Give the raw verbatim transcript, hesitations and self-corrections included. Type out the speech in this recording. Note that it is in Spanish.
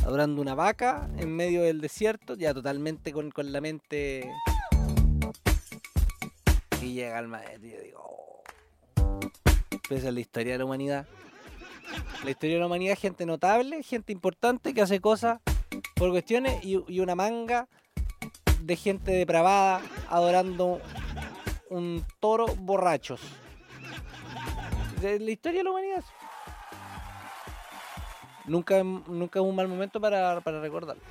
adorando una vaca en medio del desierto, ya totalmente con, con la mente. Y llega el maestro y yo digo, oh. Pero esa es la historia de la humanidad. La historia de la humanidad, gente notable, gente importante que hace cosas por cuestiones y, y una manga de gente depravada adorando un toro borrachos. De la historia de la humanidad. Nunca, nunca es un mal momento para, para recordar.